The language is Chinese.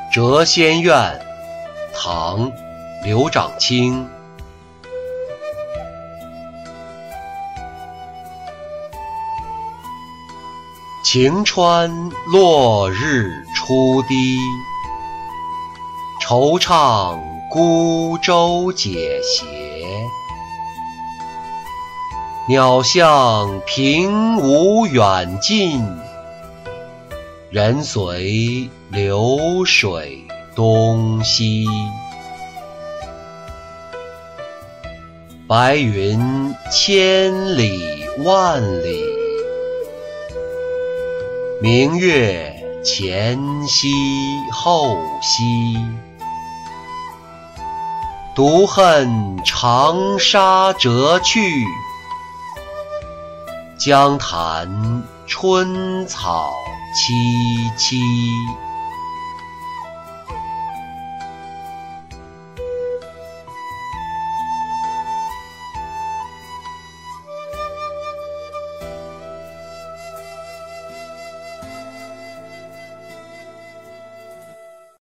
谪仙苑，唐·刘长卿。晴川落日初低，惆怅孤舟解斜。鸟向平芜远近，人随流水东西。白云千里万里，明月前西后西。独恨长沙折去，江潭春草萋萋。